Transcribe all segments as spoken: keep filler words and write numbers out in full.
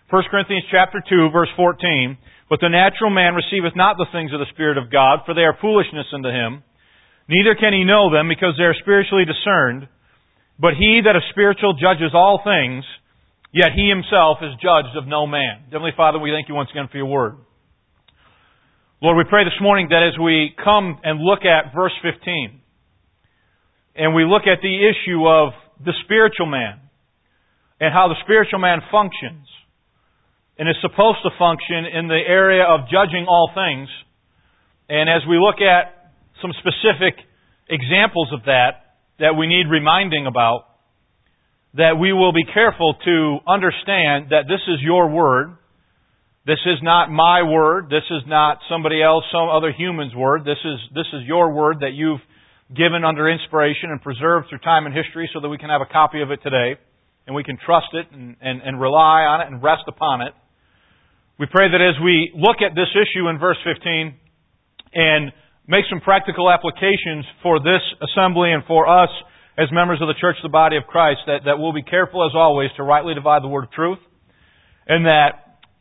First Corinthians chapter two, verse fourteen. But the natural man receiveth not the things of the Spirit of God, for they are foolishness unto him. Neither can he know them, because they are spiritually discerned. But he that is spiritual judges all things, yet he himself is judged of no man. Heavenly Father, we thank you once again for your word. Lord, we pray this morning that as we come and look at verse fifteen, and we look at the issue of the spiritual man, and how the spiritual man functions, and is supposed to function in the area of judging all things. And as we look at some specific examples of that, that we need reminding about, that we will be careful to understand that this is your word. This is not my word. This is not somebody else, some other human's word. This is, this is your word that you've given under inspiration and preserved through time and history so that we can have a copy of it today. And we can trust it and, and, and rely on it and rest upon it. We pray that as we look at this issue in verse fifteen and make some practical applications for this assembly and for us as members of the church, the body of Christ, that, that we'll be careful as always to rightly divide the word of truth, and that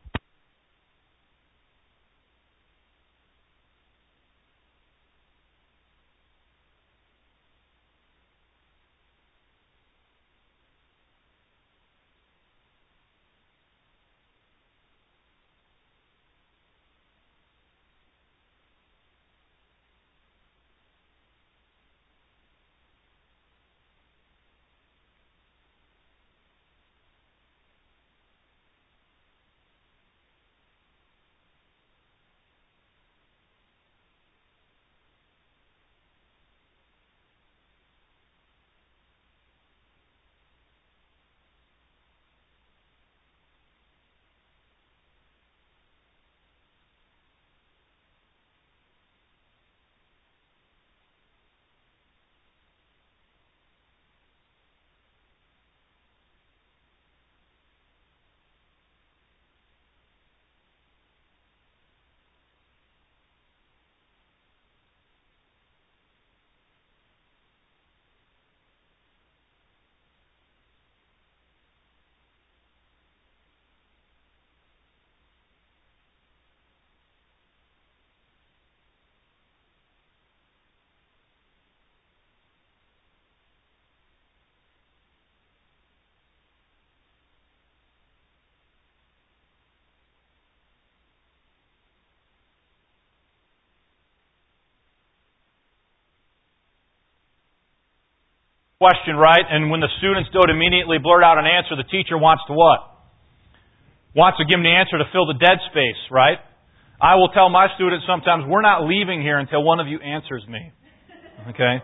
question, right? And when the students don't immediately blurt out an answer, the teacher wants to what? Wants to give them the answer to fill the dead space, right? I will tell my students sometimes, we're not leaving here until one of you answers me. Okay?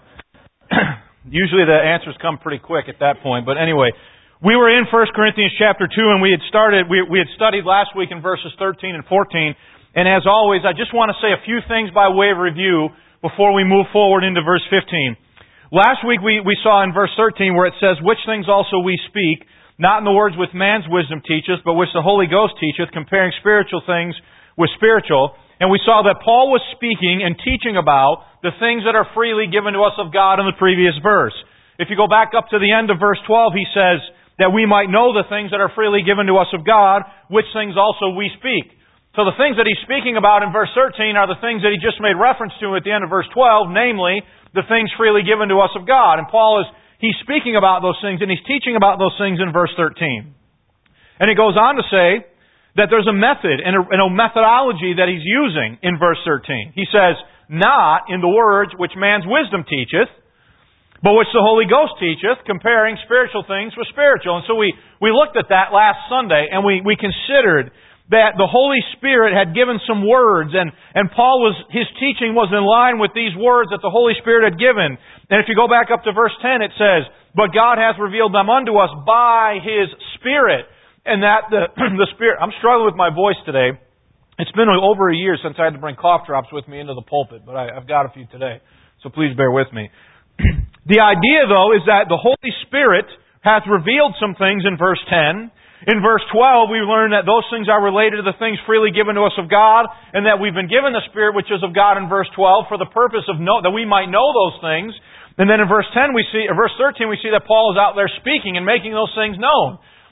Usually the answers come pretty quick at that point. But anyway, we were in First Corinthians chapter two, and we had started, we, we had studied last week in verses thirteen and fourteen. And as always, I just want to say a few things by way of review before we move forward into verse fifteen. Last week we, we saw in verse thirteen where it says, which things also we speak, not in the words which man's wisdom teacheth, but which the Holy Ghost teacheth, comparing spiritual things with spiritual. And we saw that Paul was speaking and teaching about the things that are freely given to us of God in the previous verse. If you go back up to the end of verse twelve, he says that we might know the things that are freely given to us of God, which things also we speak. So the things that he's speaking about in verse thirteen are the things that he just made reference to at the end of verse twelve, namely, the things freely given to us of God. And Paul is, he's speaking about those things and he's teaching about those things in verse thirteen. And he goes on to say that there's a method and a, and a methodology that he's using in verse thirteen. He says, not in the words which man's wisdom teacheth, but which the Holy Ghost teacheth, comparing spiritual things with spiritual. And so we, we looked at that last Sunday and we, we considered that the Holy Spirit had given some words, and, and Paul was, his teaching was in line with these words that the Holy Spirit had given. And if you go back up to verse ten, it says, but God hath revealed them unto us by His Spirit. And that the, the Spirit, I'm struggling with my voice today. It's been over a year since I had to bring cough drops with me into the pulpit, but I, I've got a few today. So please bear with me. The idea, though, is that the Holy Spirit hath revealed some things in verse ten. In verse twelve, we learn that those things are related to the things freely given to us of God, and that we've been given the Spirit which is of God in verse twelve for the purpose of know, that we might know those things. And then in verse ten, we see, or verse thirteen, we see that Paul is out there speaking and making those things known.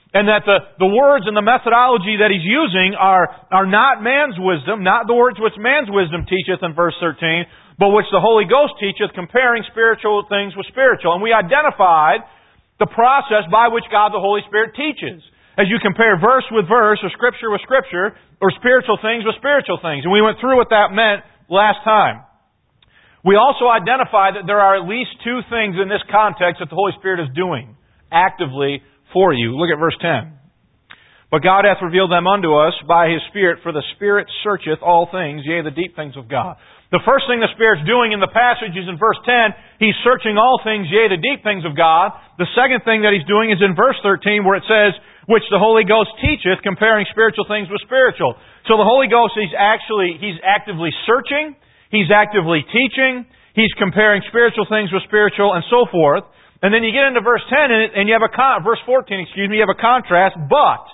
And that the, the words and the methodology that he's using are, are not man's wisdom, not the words which man's wisdom teacheth in verse thirteen, but which the Holy Ghost teacheth, comparing spiritual things with spiritual. And we identified the process by which God the Holy Spirit teaches. As you compare verse with verse, or Scripture with Scripture, or spiritual things with spiritual things. And we went through what that meant last time. We also identified that there are at least two things in this context that the Holy Spirit is doing actively for you. Look at verse ten. But God hath revealed them unto us by His Spirit, for the Spirit searcheth all things, yea, the deep things of God. The first thing the Spirit's doing in the passage is in verse ten, He's searching all things, yea, the deep things of God. The second thing that He's doing is in verse thirteen, where it says, which the Holy Ghost teacheth, comparing spiritual things with spiritual. So the Holy Ghost, He's actually, He's actively searching, He's actively teaching, He's comparing spiritual things with spiritual, and so forth. And then you get into verse ten, and you have a con- verse fourteen, excuse me, you have a contrast. But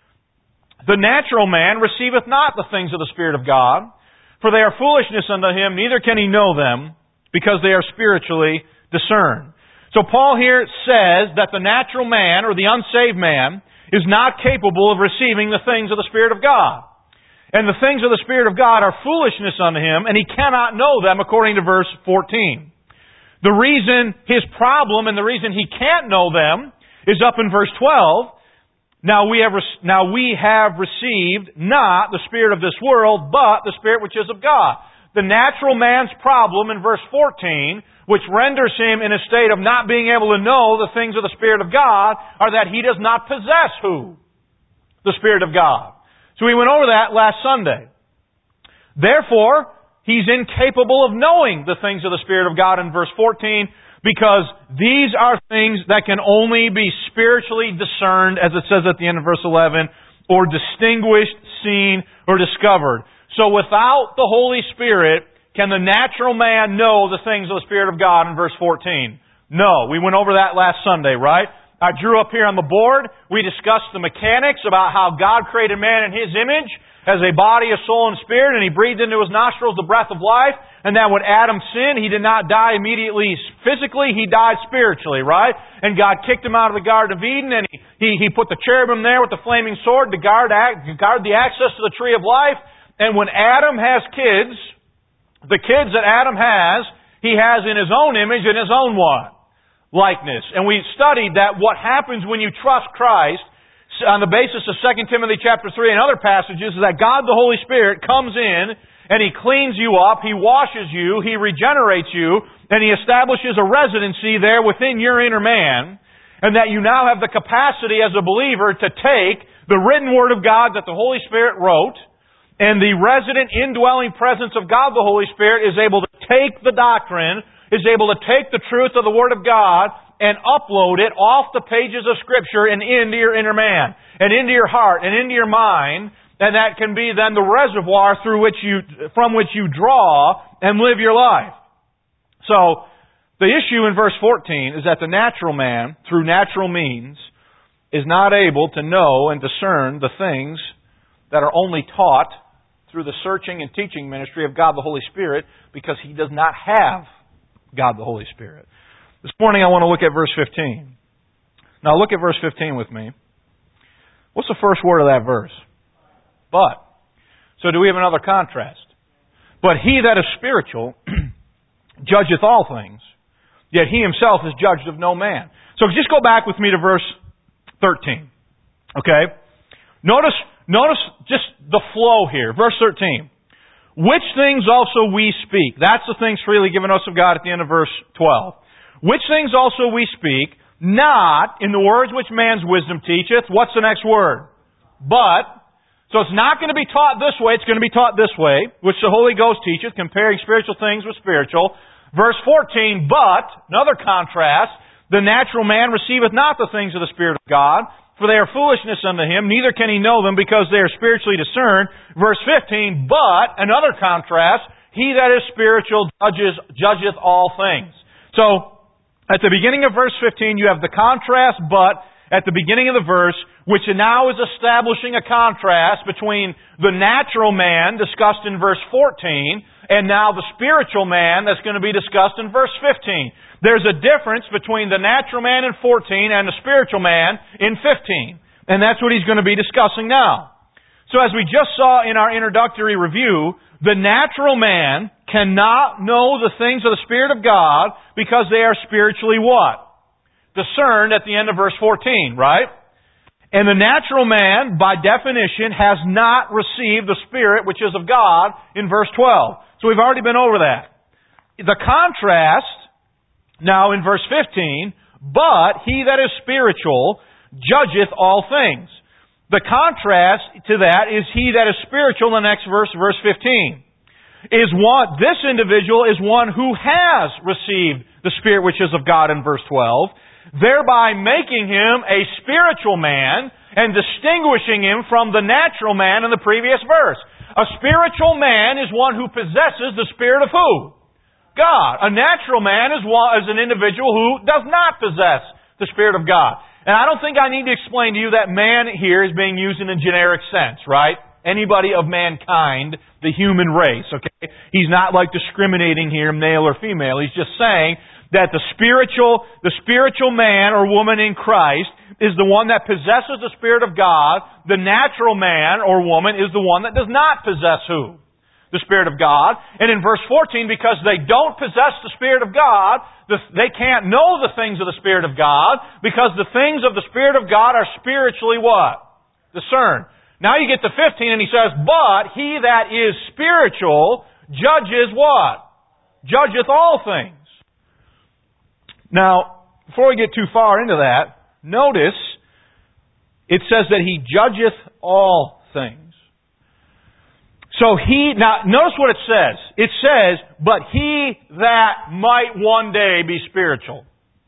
the natural man receiveth not the things of the Spirit of God, for they are foolishness unto him, neither can he know them, because they are spiritually discerned. So Paul here says that the natural man, or the unsaved man, is not capable of receiving the things of the Spirit of God. And the things of the Spirit of God are foolishness unto him, and he cannot know them, according to verse fourteen. The reason, his problem, and the reason he can't know them, is up in verse twelve. Now we have now we have received not the spirit of this world, but the Spirit which is of God. The natural man's problem in verse fourteen, which renders him in a state of not being able to know the things of the Spirit of God, are that he does not possess who? The Spirit of God. So we went over that last Sunday. Therefore, he's incapable of knowing the things of the Spirit of God in verse fourteen, because these are things that can only be spiritually discerned, as it says at the end of verse eleven, or distinguished, seen, or discovered. So without the Holy Spirit, can the natural man know the things of the Spirit of God in verse fourteen? No. We went over that last Sunday, right? I drew up here on the board. We discussed the mechanics about how God created man in His image, as a body, a soul, and spirit, and He breathed into his nostrils the breath of life, and that when Adam sinned, he did not die immediately physically, he died spiritually, right? And God kicked him out of the Garden of Eden, and He, he, he put the cherubim there with the flaming sword to guard, guard the access to the tree of life. And when Adam has kids, the kids that Adam has, he has in his own image and his own what? Likeness. And we studied that what happens when you trust Christ, on the basis of Second Timothy chapter three and other passages, is that God the Holy Spirit comes in and He cleans you up, He washes you, He regenerates you, and He establishes a residency there within your inner man, and that you now have the capacity as a believer to take the written Word of God that the Holy Spirit wrote, and the resident indwelling presence of God the Holy Spirit is able to take the doctrine, is able to take the truth of the Word of God, and upload it off the pages of Scripture and into your inner man, and into your heart, and into your mind, and that can be then the reservoir through which you, from which you draw and live your life. So, the issue in verse fourteen is that the natural man, through natural means, is not able to know and discern the things that are only taught through the searching and teaching ministry of God the Holy Spirit, because he does not have God the Holy Spirit. This morning I want to look at verse fifteen. Now look at verse fifteen with me. What's the first word of that verse? But. So do we have another contrast? But he that is spiritual judgeth all things, yet he himself is judged of no man. So just go back with me to verse thirteen. Okay? Notice, notice just the flow here. Verse thirteen. Which things also we speak. That's the things freely given us of God at the end of verse twelve. Which things also we speak, not in the words which man's wisdom teacheth. What's the next word? But. So it's not going to be taught this way, it's going to be taught this way, which the Holy Ghost teacheth, comparing spiritual things with spiritual. Verse fourteen, but, another contrast, the natural man receiveth not the things of the Spirit of God, for they are foolishness unto him, neither can he know them, because they are spiritually discerned. Verse fifteen, but, another contrast, he that is spiritual judges, judgeth all things. So, at the beginning of verse fifteen, you have the contrast, but, at the beginning of the verse, which now is establishing a contrast between the natural man discussed in verse fourteen and now the spiritual man that's going to be discussed in verse fifteen. There's a difference between the natural man in fourteen and the spiritual man in fifteen. And that's what he's going to be discussing now. So as we just saw in our introductory review, the natural man cannot know the things of the Spirit of God because they are spiritually what? Discerned at the end of verse fourteen, right? And the natural man, by definition, has not received the Spirit which is of God in verse twelve. So we've already been over that. The contrast, now in verse fifteen, but he that is spiritual judgeth all things. The contrast to that is he that is spiritual in the next verse, verse fifteen. Is one, this individual is one who has received the Spirit which is of God in verse twelve, thereby making him a spiritual man and distinguishing him from the natural man in the previous verse. A spiritual man is one who possesses the Spirit of who? God. A natural man is, one, is an individual who does not possess the Spirit of God. And I don't think I need to explain to you that man here is being used in a generic sense, right? Anybody of mankind, the human race, okay? He's not like discriminating here, male or female. He's just saying that the spiritual, the spiritual man or woman in Christ is the one that possesses the Spirit of God. The natural man or woman is the one that does not possess who? The Spirit of God. And in verse fourteen, because they don't possess the Spirit of God, they can't know the things of the Spirit of God, because the things of the Spirit of God are spiritually what? Discerned. Now you get to fifteen and he says, but he that is spiritual judges what? Judgeth all things. Now, before we get too far into that, notice it says that he judgeth all things. So he, now notice what it says. It says, but he that might one day be spiritual.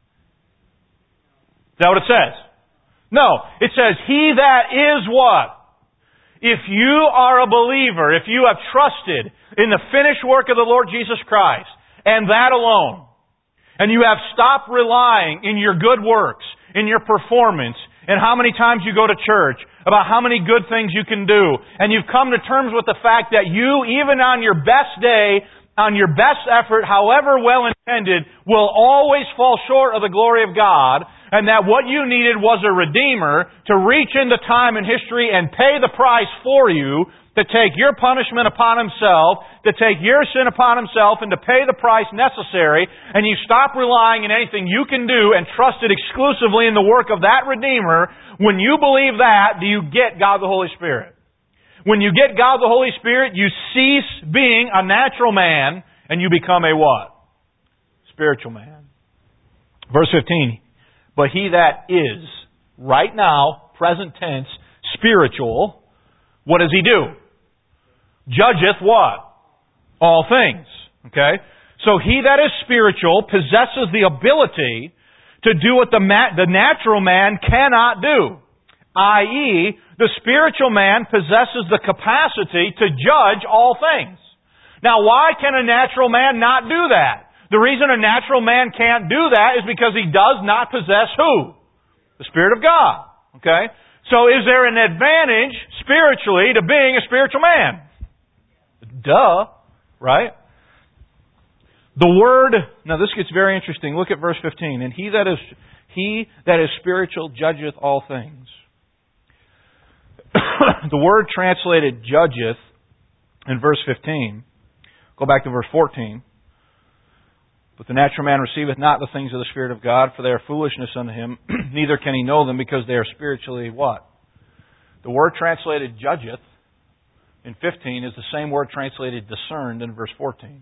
Is that what it says? No. It says, he that is what? If you are a believer, if you have trusted in the finished work of the Lord Jesus Christ, and that alone, and you have stopped relying in your good works, in your performance, and how many times you go to church, about how many good things you can do, and you've come to terms with the fact that you, even on your best day, on your best effort, however well intended, will always fall short of the glory of God, and that what you needed was a Redeemer to reach into time and history and pay the price for you, to take your punishment upon Himself, to take your sin upon Himself, and to pay the price necessary, and you stop relying on anything you can do and trust it exclusively in the work of that Redeemer. When you believe that, do you get God the Holy Spirit? When you get God the Holy Spirit, you cease being a natural man, and you become a what? Spiritual man. Verse fifteen, but he that is, right now, present tense, spiritual, what does he do? Judgeth what? All things. Okay? So he that is spiritual possesses the ability to do what the, ma- the natural man cannot do. that is, the spiritual man possesses the capacity to judge all things. Now, why can a natural man not do that? The reason a natural man can't do that is because he does not possess who? The Spirit of God. Okay? So is there an advantage spiritually to being a spiritual man? Duh. Right? The word, now this gets very interesting. Look at verse fifteen. And he that is he that is spiritual judgeth all things. The word translated judgeth in verse fifteen. Go back to verse fourteen. But the natural man receiveth not the things of the Spirit of God, for they are foolishness unto him, neither can he know them, because they are spiritually what? The word translated judgeth in fifteen is the same word translated discerned in verse fourteen.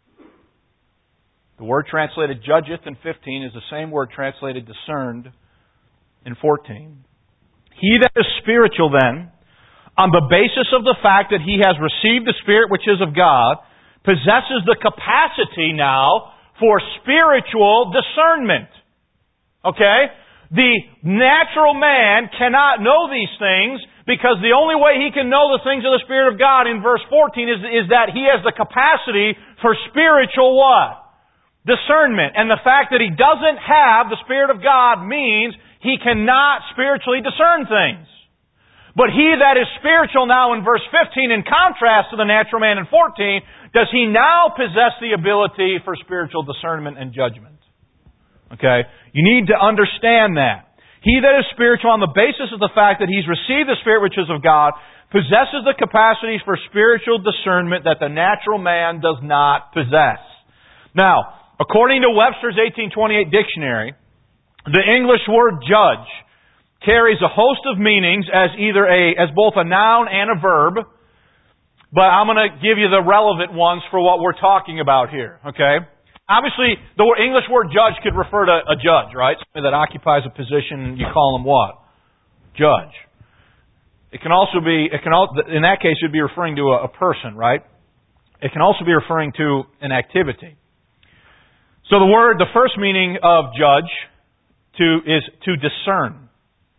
The word translated judgeth in fifteen is the same word translated discerned in fourteen. He that is spiritual then, on the basis of the fact that he has received the Spirit which is of God, possesses the capacity now for spiritual discernment. Okay? The natural man cannot know these things because the only way he can know the things of the Spirit of God in verse fourteen is, is that he has the capacity for spiritual what? Discernment. And the fact that he doesn't have the Spirit of God means he cannot spiritually discern things. But he that is spiritual now in verse fifteen, in contrast to the natural man in fourteen, does he now possess the ability for spiritual discernment and judgment? Okay? You need to understand that. He that is spiritual on the basis of the fact that he's received the Spirit which is of God possesses the capacities for spiritual discernment that the natural man does not possess. Now, according to Webster's eighteen twenty-eight dictionary, the English word judge carries a host of meanings as either a as both a noun and a verb, but I'm going to give you the relevant ones for what we're talking about here, okay? Obviously, the English word judge could refer to a judge, right? Somebody that occupies a position, you call him what? Judge. It can also be, it can also, in that case, it would be referring to a, a person, right? It can also be referring to an activity. So the word, the first meaning of judge to is to discern,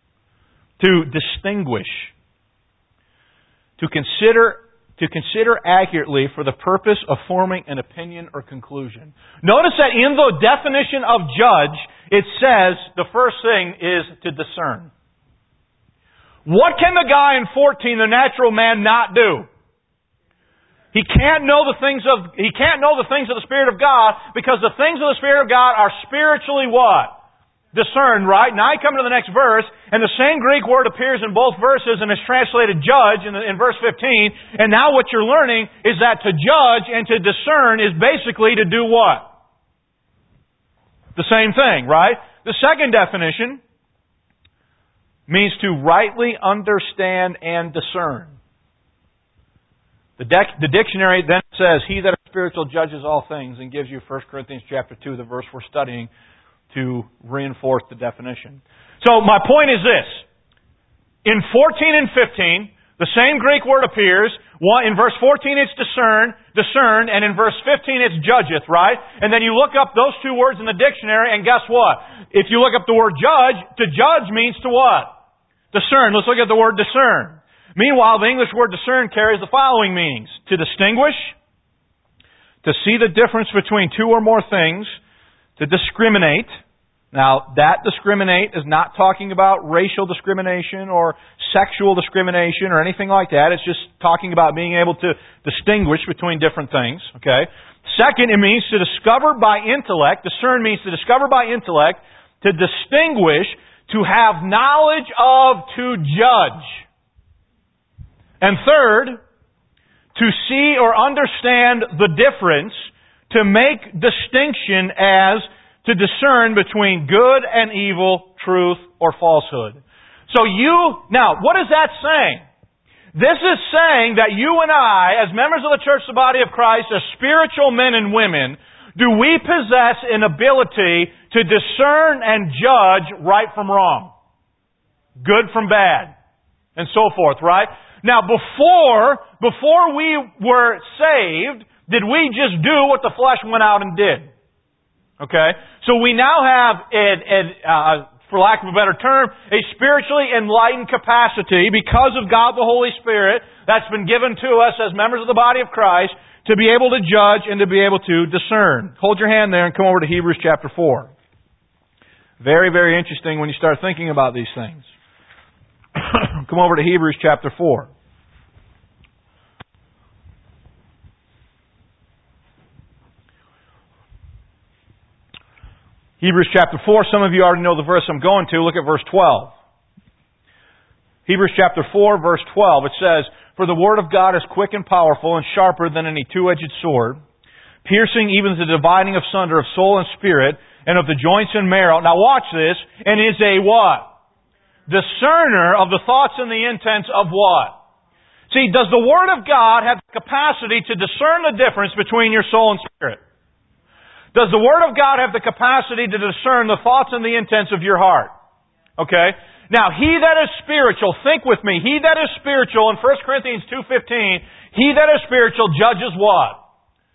to distinguish, to consider to consider accurately for the purpose of forming an opinion or conclusion. Notice that in the definition of judge, it says the first thing is to discern. What can the guy in fourteen, the natural man, not do? He can't know the things of he can't know the things of the Spirit of God because the things of the Spirit of God are spiritually what? Discerned, right? Now I come to the next verse, and the same Greek word appears in both verses and is translated judge in, the, in verse fifteen. And now what you're learning is that to judge and to discern is basically to do what? The same thing, right? The second definition means to rightly understand and discern. The, dec- the dictionary then says, he that is spiritual judges all things, and gives you First Corinthians chapter two, the verse we're studying, to reinforce the definition. So my point is this. In fourteen and fifteen, the same Greek word appears. One, in verse fourteen it's discern, discern, and in verse fifteen it's judgeth, right? And then you look up those two words in the dictionary, and guess what? If you look up the word judge, to judge means to what? Discern. Let's look at the word discern. Meanwhile, the English word discern carries the following meanings. To distinguish, to see the difference between two or more things, to discriminate. Now, that discriminate is not talking about racial discrimination or sexual discrimination or anything like that. It's just talking about being able to distinguish between different things. Okay. Second, it means to discover by intellect. Discern means to discover by intellect, to distinguish, to have knowledge of, to judge. And third, to see or understand the difference, to make distinction as to discern between good and evil, truth or falsehood. So you, now, what is that saying? This is saying that you and I, as members of the church, the body of Christ, as spiritual men and women, do we possess an ability to discern and judge right from wrong, good from bad, and so forth, right? Now, before, before we were saved, did we just do what the flesh went out and did? Okay? So we now have, a, a, uh, for lack of a better term, a spiritually enlightened capacity because of God the Holy Spirit that's been given to us as members of the body of Christ to be able to judge and to be able to discern. Hold your hand there and come over to Hebrews chapter four. Very, very interesting when you start thinking about these things. Come over to Hebrews chapter four. Hebrews chapter four, some of you already know the verse I'm going to. Look at verse twelve. Hebrews chapter four, verse twelve. It says, for the word of God is quick and powerful and sharper than any two-edged sword, piercing even to the dividing of sunder of soul and spirit, and of the joints and marrow. Now watch this. And is a what? Discerner of the thoughts and the intents of what? See, does the Word of God have the capacity to discern the difference between your soul and spirit? Does the Word of God have the capacity to discern the thoughts and the intents of your heart? Okay? Now, he that is spiritual, think with me, he that is spiritual, in First Corinthians two fifteen, he that is spiritual judges what?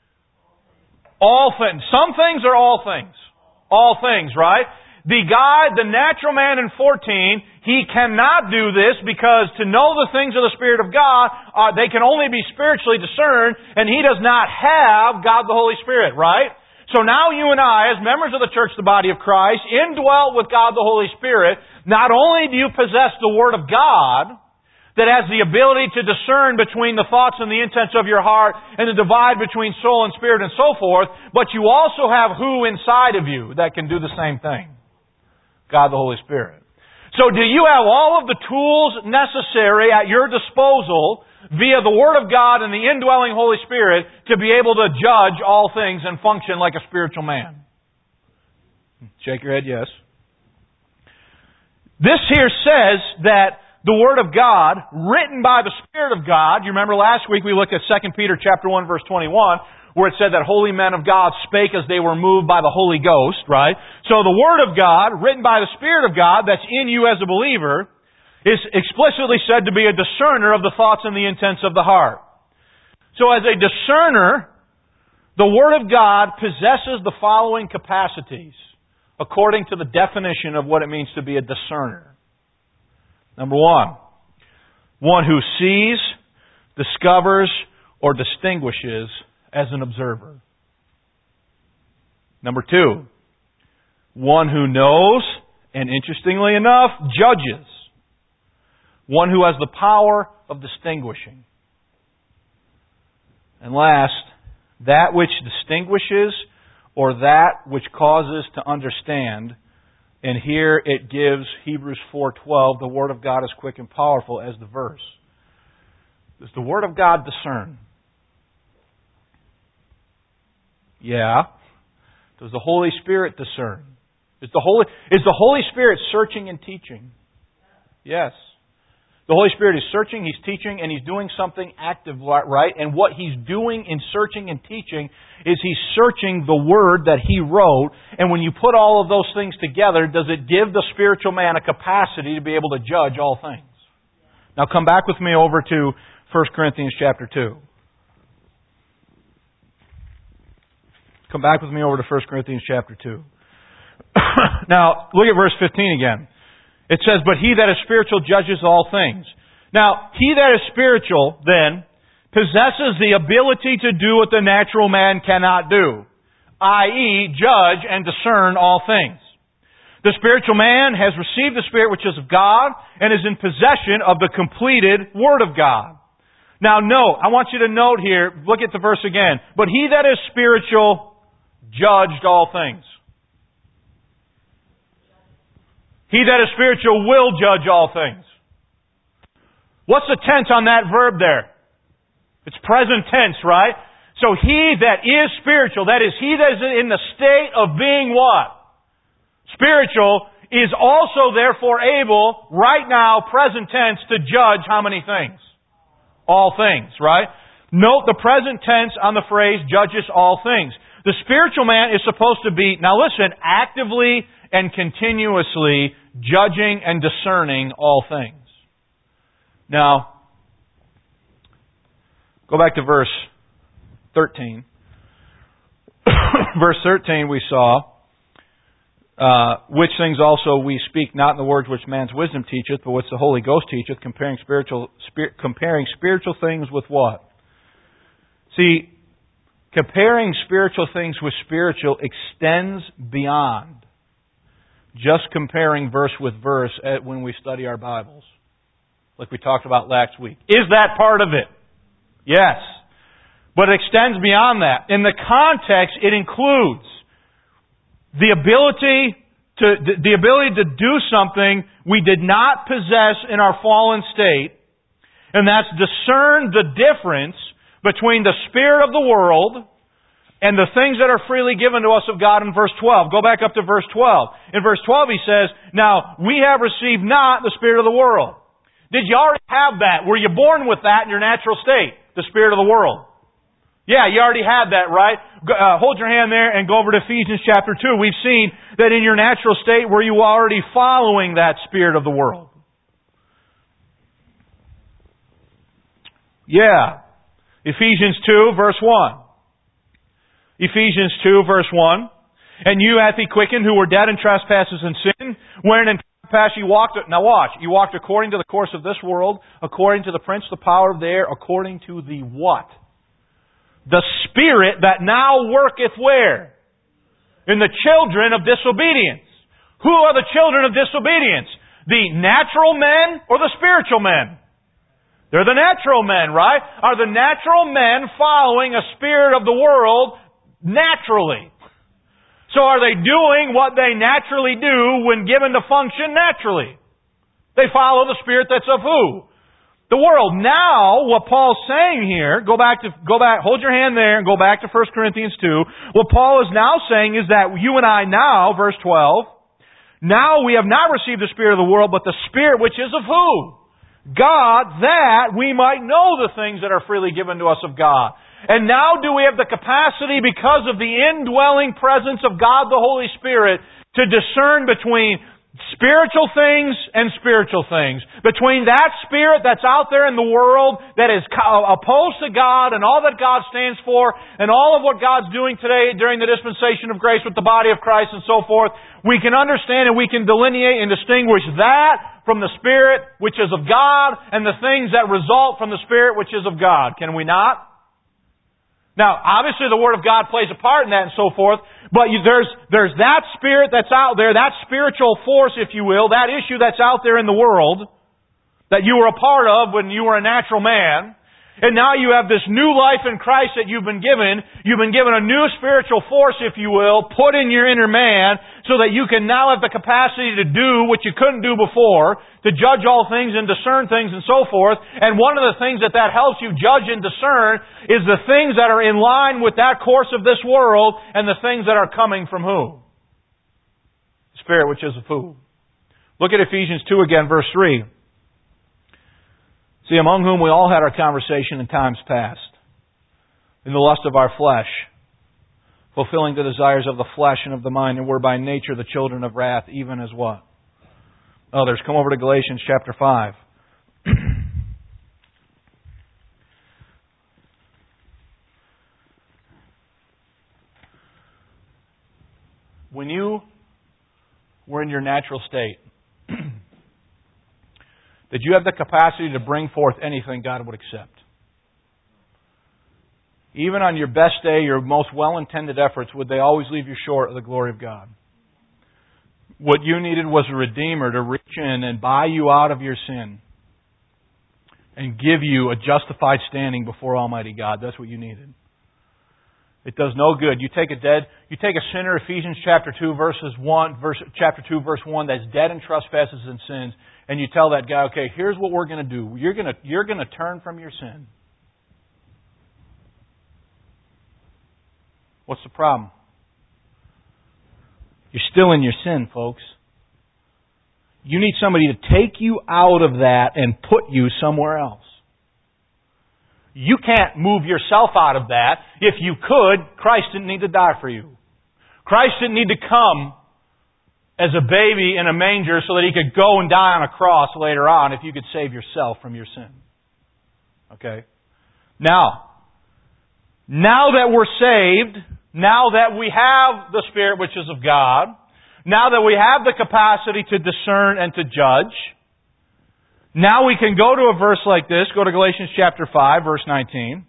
All things. Some things are all things. All things, right? The guy, the natural man in fourteen, he cannot do this because to know the things of the Spirit of God, uh, they can only be spiritually discerned, and he does not have God the Holy Spirit, right? So now you and I, as members of the church, the body of Christ, indwelt with God the Holy Spirit, not only do you possess the Word of God that has the ability to discern between the thoughts and the intents of your heart and to divide between soul and spirit and so forth, but you also have who inside of you that can do the same thing? God the Holy Spirit. So do you have all of the tools necessary at your disposal via the Word of God and the indwelling Holy Spirit to be able to judge all things and function like a spiritual man? Shake your head, yes. This here says that the Word of God, written by the Spirit of God, you remember last week we looked at Second Peter chapter one, verse twenty-one, where it said that holy men of God spake as they were moved by the Holy Ghost, right? So the Word of God, written by the Spirit of God, that's in you as a believer, is explicitly said to be a discerner of the thoughts and the intents of the heart. So as a discerner, the Word of God possesses the following capacities, according to the definition of what it means to be a discerner. Number one, one who sees, discovers, or distinguishes as an observer. Number two, one who knows, and interestingly enough, judges. One who has the power of distinguishing. And last, that which distinguishes or that which causes to understand. And here it gives Hebrews four twelve, the Word of God is quick and powerful, as the verse. Does the Word of God discern? Yeah. Does the Holy Spirit discern? Is the Holy, is the Holy Spirit searching and teaching? Yes. The Holy Spirit is searching, He's teaching, and He's doing something active, right? And what He's doing in searching and teaching is He's searching the Word that He wrote. And when you put all of those things together, does it give the spiritual man a capacity to be able to judge all things? Now come back with me over to First Corinthians chapter two. Come back with me over to First Corinthians chapter two. Now, look at verse fifteen again. It says, but he that is spiritual judges all things. Now, he that is spiritual, then, possesses the ability to do what the natural man cannot do, that is, judge and discern all things. The spiritual man has received the Spirit which is of God and is in possession of the completed Word of God. Now, note, I want you to note here, look at the verse again. But he that is spiritual judged all things. He that is spiritual will judge all things. What's the tense on that verb there? It's present tense, right? So he that is spiritual, that is, he that is in the state of being what? Spiritual, is also therefore able, right now, present tense, to judge how many things? All things, right? Note the present tense on the phrase, judges all things. The spiritual man is supposed to be, now listen, actively and continuously judging and discerning all things. Now, go back to verse thirteen. Verse thirteen we saw, uh, which things also we speak not in the words which man's wisdom teacheth, but which the Holy Ghost teacheth, comparing spiritual, spir- comparing spiritual things with what? See, comparing spiritual things with spiritual extends beyond just comparing verse with verse when we study our Bibles, like we talked about last week. Is that part of it? Yes. But it extends beyond that. In the context, it includes the ability to, the ability to do something we did not possess in our fallen state, and that's discern the difference between the spirit of the world and the things that are freely given to us of God in verse twelve. Go back up to verse twelve. In verse twelve he says, now we have received not the spirit of the world. Did you already have that? Were you born with that in your natural state? The spirit of the world. Yeah, you already had that, right? Uh, hold your hand there and go over to Ephesians chapter two. We've seen that in your natural state were you already following that spirit of the world. Yeah. Ephesians two verse one. Ephesians two, verse one. And you hath he quickened who were dead in trespasses and sin, wherein in past you walked... Now watch. You walked according to the course of this world, according to the prince, the power of the air, according to the what? The spirit that now worketh where? In the children of disobedience. Who are the children of disobedience? The natural men or the spiritual men? They're the natural men, right? Are the natural men following a spirit of the world naturally? So are they doing what they naturally do when given to function naturally? They follow the spirit that's of who? The world. Now, what Paul's saying here, go back to, go back, hold your hand there and go back to First Corinthians two. What Paul is now saying is that you and I now, verse twelve, now we have not received the spirit of the world, but the Spirit which is of who? God, that we might know the things that are freely given to us of God. And now do we have the capacity, because of the indwelling presence of God the Holy Spirit, to discern between spiritual things and spiritual things. Between that spirit that's out there in the world that is opposed to God and all that God stands for and all of what God's doing today during the dispensation of grace with the body of Christ and so forth, we can understand and we can delineate and distinguish that from the Spirit which is of God and the things that result from the Spirit which is of God. Can we not? Now, obviously the Word of God plays a part in that and so forth, but you, there's, there's that spirit that's out there, that spiritual force, if you will, that issue that's out there in the world that you were a part of when you were a natural man. And now you have this new life in Christ that you've been given. You've been given a new spiritual force, if you will, put in your inner man so that you can now have the capacity to do what you couldn't do before, to judge all things and discern things and so forth. And one of the things that that helps you judge and discern is the things that are in line with that course of this world and the things that are coming from who? The Spirit which is of who? Look at Ephesians two again, verse three. See, among whom we all had our conversation in times past, in the lust of our flesh, fulfilling the desires of the flesh and of the mind, and were by nature the children of wrath, even as what? Others. Come over to Galatians chapter five. When you were in your natural state, did you have the capacity to bring forth anything God would accept? Even on your best day, your most well-intended efforts, would they always leave you short of the glory of God? What you needed was a Redeemer to reach in and buy you out of your sin and give you a justified standing before Almighty God. That's what you needed. It does no good. You take a dead, you take a sinner, Ephesians chapter two, verses one, verse, chapter two, verse one, that's dead in trespasses and sins, and you tell that guy, okay, here's what we're going to do. You're going to, you're going to turn from your sin. What's the problem? You're still in your sin, folks. You need somebody to take you out of that and put you somewhere else. You can't move yourself out of that. If you could, Christ didn't need to die for you. Christ didn't need to come as a baby in a manger so that He could go and die on a cross later on if you could save yourself from your sin. Okay? Now, now that we're saved, now that we have the Spirit which is of God, now that we have the capacity to discern and to judge, now we can go to a verse like this. Go to Galatians chapter five, verse nineteen.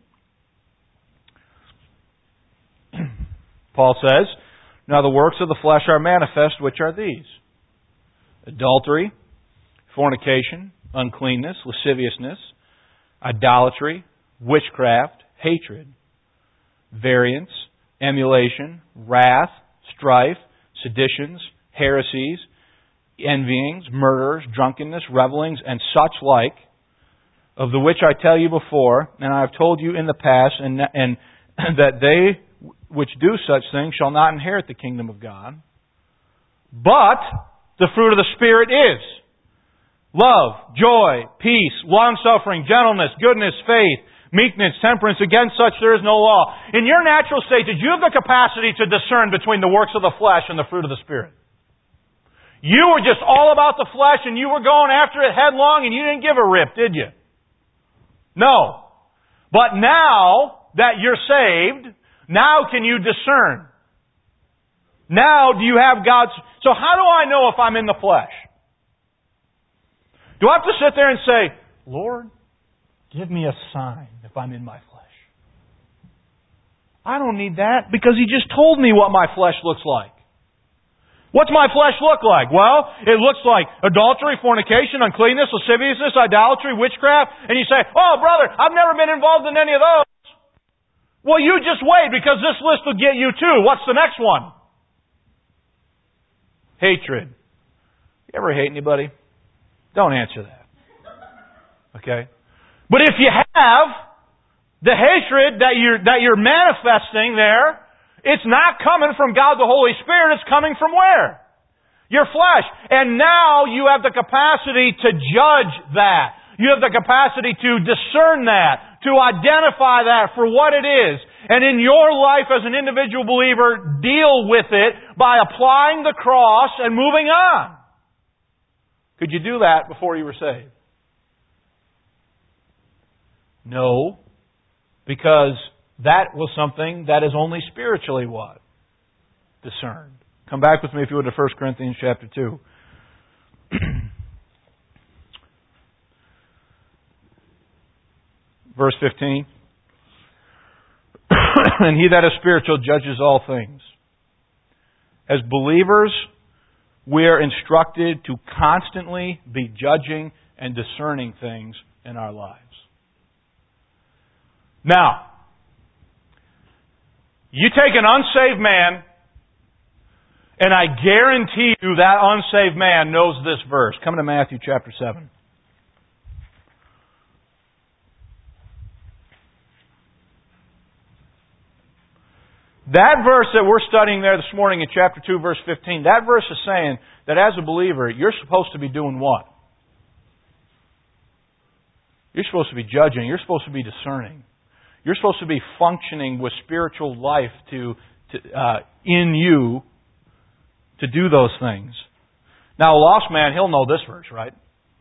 Paul says, now the works of the flesh are manifest, which are these: adultery, fornication, uncleanness, lasciviousness, idolatry, witchcraft, hatred, variance, emulation, wrath, strife, seditions, heresies, envyings, murders, drunkenness, revelings, and such like, of the which I tell you before, and I have told you in the past, and, and that they which do such things shall not inherit the kingdom of God. But the fruit of the Spirit is love, joy, peace, long-suffering, gentleness, goodness, faith, meekness, temperance. Against such there is no law. In your natural state, did you have the capacity to discern between the works of the flesh and the fruit of the Spirit? You were just all about the flesh and you were going after it headlong and you didn't give a rip, did you? No. But now that you're saved, now can you discern? Now do you have God's... So how do I know if I'm in the flesh? Do I have to sit there and say, Lord, give me a sign if I'm in my flesh? I don't need that because He just told me what my flesh looks like. What's my flesh look like? Well, it looks like adultery, fornication, uncleanness, lasciviousness, idolatry, witchcraft. And you say, oh, brother, I've never been involved in any of those. Well, you just wait because this list will get you too. What's the next one? Hatred. You ever hate anybody? Don't answer that. Okay? But if you have the hatred that you're, that you're manifesting there, it's not coming from God the Holy Spirit, it's coming from where? Your flesh. And now you have the capacity to judge that. You have the capacity to discern that, to identify that for what it is. And in your life as an individual believer, deal with it by applying the cross and moving on. Could you do that before you were saved? No, because that was something that is only spiritually what? Discerned. Come back with me if you would to First Corinthians chapter two. Verse fifteen. And he that is spiritual judges all things. As believers, we are instructed to constantly be judging and discerning things in our lives. Now, you take an unsaved man, and I guarantee you that unsaved man knows this verse. Come to Matthew chapter seven. That verse that we're studying there this morning in chapter two, verse fifteen, that verse is saying that as a believer, you're supposed to be doing what? You're supposed to be judging. You're supposed to be discerning. You're supposed to be functioning with spiritual life to, to uh, in you to do those things. Now, a lost man, he'll know this verse, right?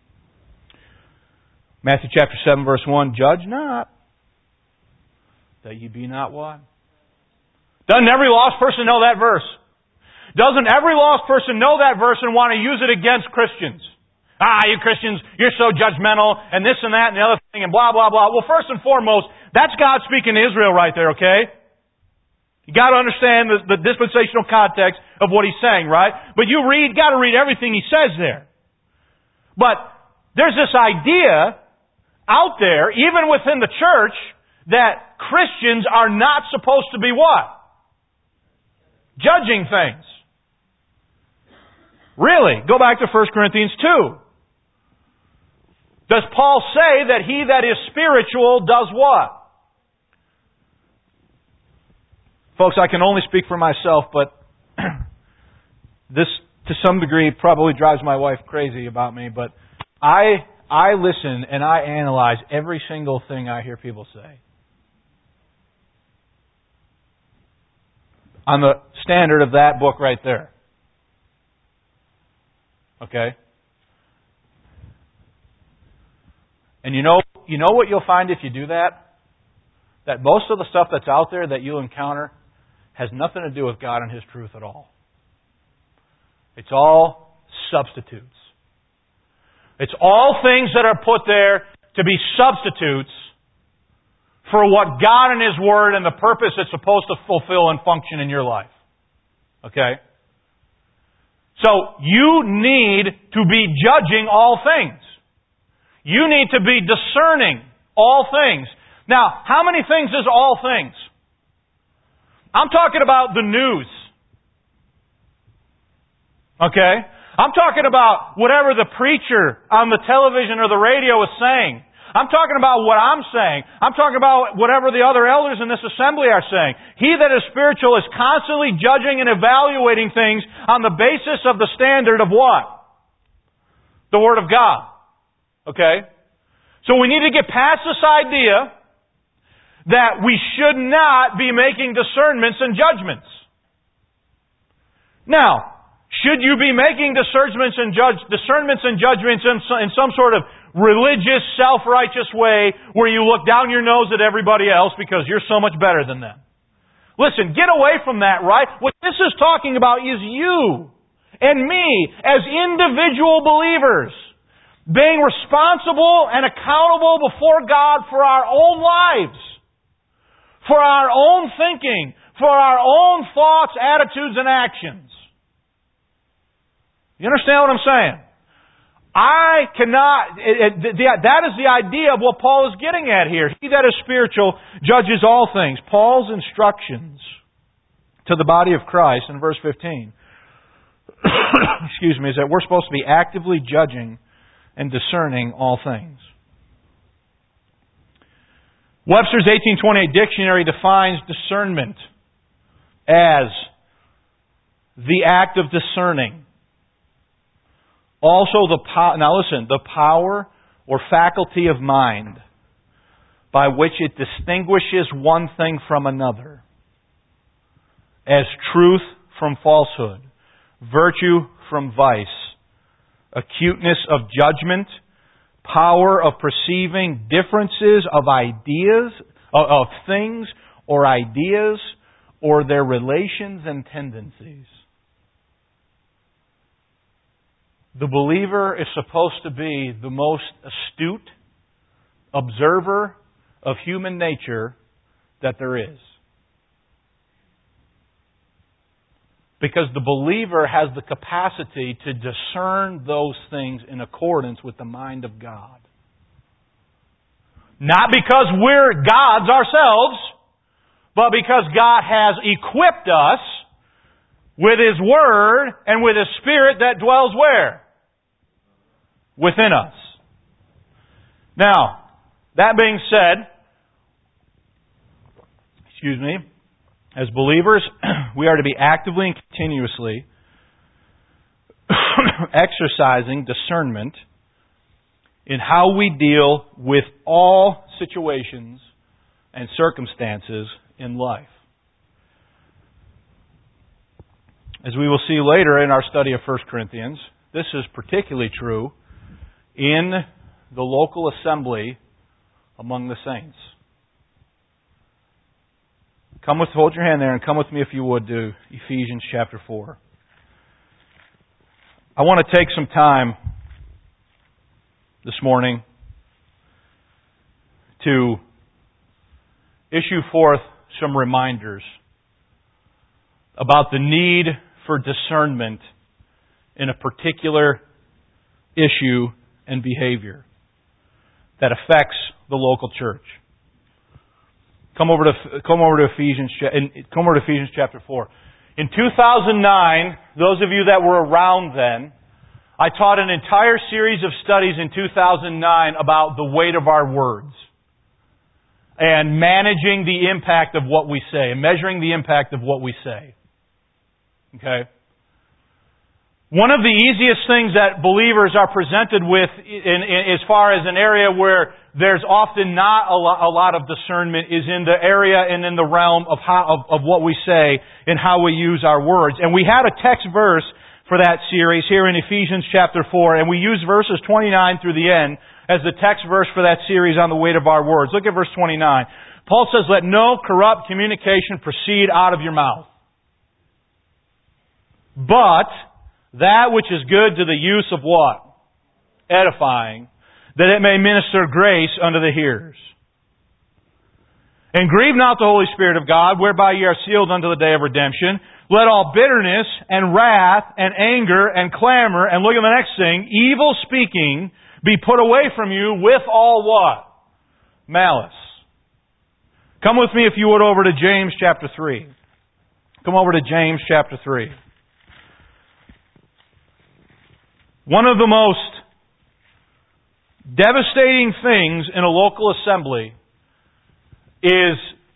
Matthew chapter seven, verse one, judge not, that ye be not what? Doesn't every lost person know that verse? Doesn't every lost person know that verse and want to use it against Christians? Ah, you Christians, you're so judgmental, and this and that and the other thing, and blah, blah, blah. Well, first and foremost, that's God speaking to Israel right there, okay? You got to understand the, the dispensational context of what he's saying, right? But you read, got to read everything he says there. But there's this idea out there, even within the church, that Christians are not supposed to be what? Judging things. Really? Go back to First Corinthians two. Does Paul say that he that is spiritual does what? Folks, I can only speak for myself, but this, to some degree, probably drives my wife crazy about me, but I I listen and I analyze every single thing I hear people say. On the standard of that book right there. Okay? And you know, you know what you'll find if you do that? That most of the stuff that's out there that you'll encounter has nothing to do with God and His truth at all. It's all substitutes. It's all things that are put there to be substitutes for what God and His Word and the purpose it's supposed to fulfill and function in your life. Okay? So, you need to be judging all things. You need to be discerning all things. Now, how many things is all things? I'm talking about the news. Okay? I'm talking about whatever the preacher on the television or the radio is saying. I'm talking about what I'm saying. I'm talking about whatever the other elders in this assembly are saying. He that is spiritual is constantly judging and evaluating things on the basis of the standard of what? The Word of God. Okay? So we need to get past this idea that we should not be making discernments and judgments. Now, should you be making discernments and judge, discernments and judgments in, in some sort of religious, self-righteous way where you look down your nose at everybody else because you're so much better than them? Listen, get away from that, right? What this is talking about is you and me as individual believers being responsible and accountable before God for our own lives, for our own thinking, for our own thoughts, attitudes, and actions. You understand what I'm saying? I cannot, it, it, the, that is the idea of what Paul is getting at here. He that is spiritual judges all things. Paul's instructions to the body of Christ in verse fifteen, excuse me, is that we're supposed to be actively judging and discerning all things. Webster's eighteen twenty-eight dictionary defines discernment as the act of discerning. Also the power, now listen, the power or faculty of mind by which it distinguishes one thing from another, as truth from falsehood, virtue from vice, acuteness of judgment, power of perceiving differences of ideas, of things or ideas, or their relations and tendencies. The believer is supposed to be the most astute observer of human nature that there is. Because the believer has the capacity to discern those things in accordance with the mind of God. Not because we're gods ourselves, but because God has equipped us with His Word and with His Spirit that dwells where? Within us. Now, that being said, excuse me, as believers, we are to be actively and continuously exercising discernment in how we deal with all situations and circumstances in life. As we will see later in our study of First Corinthians, this is particularly true in the local assembly among the saints. Come with, hold your hand there and come with me if you would to Ephesians chapter four. I want to take some time this morning to issue forth some reminders about the need for discernment in a particular issue and behavior that affects the local church. Come over to come over to Ephesians come over to Ephesians chapter four. In two thousand nine, those of you that were around then, I taught an entire series of studies in two thousand nine about the weight of our words and managing the impact of what we say and measuring the impact of what we say. Okay? One of the easiest things that believers are presented with in, in, as far as an area where there's often not a lot, a lot of discernment is in the area and in the realm of, how, of, of what we say and how we use our words. And we had a text verse for that series here in Ephesians chapter four, and we use verses twenty-nine through the end as the text verse for that series on the weight of our words. Look at verse twenty-nine. Paul says, "Let no corrupt communication proceed out of your mouth, but that which is good to the use of what? Edifying, that it may minister grace unto the hearers. And grieve not the Holy Spirit of God, whereby ye are sealed unto the day of redemption. Let all bitterness and wrath and anger and clamor," and look at the next thing, "evil speaking be put away from you with all" what? Malice. Come with me, if you would, over to James chapter three. Come over to James chapter three. One of the most devastating things in a local assembly is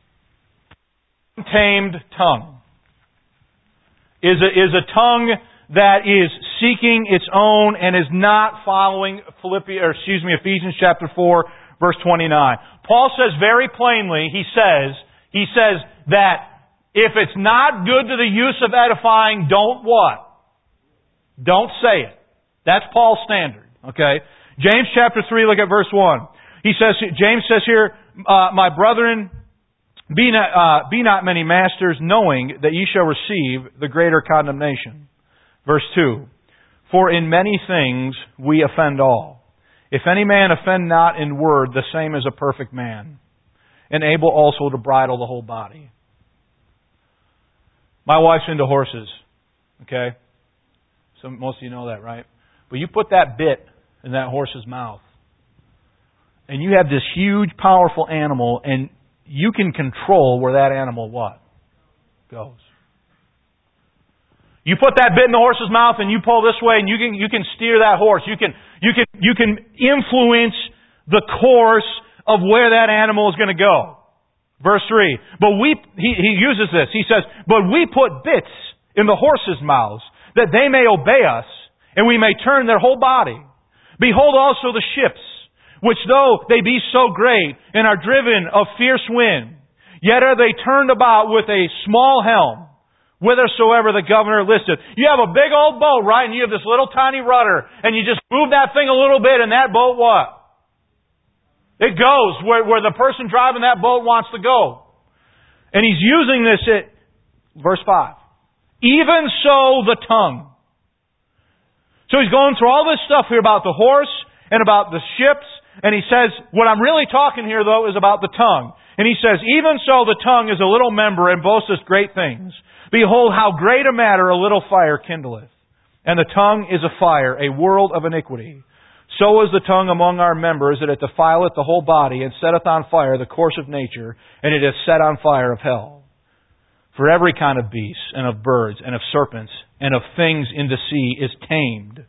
tamed tongue. Is a, is a tongue that is seeking its own and is not following Philippians, or excuse me, Ephesians chapter four, verse twenty-nine. Paul says very plainly, he says, he says that if it's not good to the use of edifying, don't what? Don't say it. That's Paul's standard. Okay? James chapter three, look at verse one. He says, James says here, uh, "My brethren, be not, uh, be not many masters, knowing that ye shall receive the greater condemnation." Verse two. "For in many things we offend all. If any man offend not in word, the same is a perfect man, and able also to bridle the whole body." My wife's into horses. Okay? So most of you know that, right? But you put that bit in that horse's mouth, and you have this huge, powerful animal, and you can control where that animal what? Goes. You put that bit in the horse's mouth and you pull this way and you can, you can steer that horse. You can, you can, you can influence the course of where that animal is going to go. Verse three. But we, he, he uses this. He says, but we put bits in the horses' mouths that they may obey us and we may turn their whole body. Behold also the ships, which though they be so great and are driven of fierce wind, yet are they turned about with a small helm, whithersoever the governor listeth. You have a big old boat, right? And you have this little tiny rudder. And you just move that thing a little bit and that boat what? It goes where, where the person driving that boat wants to go. And he's using this at verse five. Even so the tongue. So he's going through all this stuff here about the horse and about the ships. And he says, what I'm really talking here though is about the tongue. And he says, even so the tongue is a little member and boasteth great things. Behold, how great a matter a little fire kindleth. And the tongue is a fire, a world of iniquity. So is the tongue among our members, that it defileth the whole body, and setteth on fire the course of nature, and it is set on fire of hell. For every kind of beast, and of birds, and of serpents, and of things in the sea is tamed,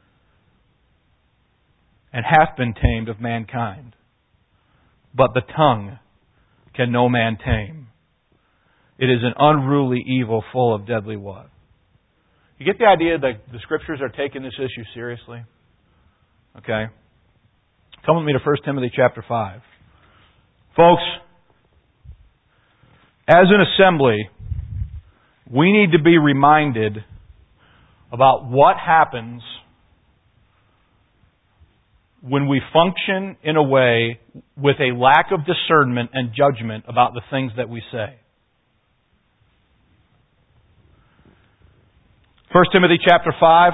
and hath been tamed of mankind. But the tongue can no man tame. It is an unruly evil full of deadly what? You get the idea that the Scriptures are taking this issue seriously? Okay. Come with me to First Timothy chapter five. Folks, as an assembly, we need to be reminded about what happens when we function in a way with a lack of discernment and judgment about the things that we say. First Timothy chapter five,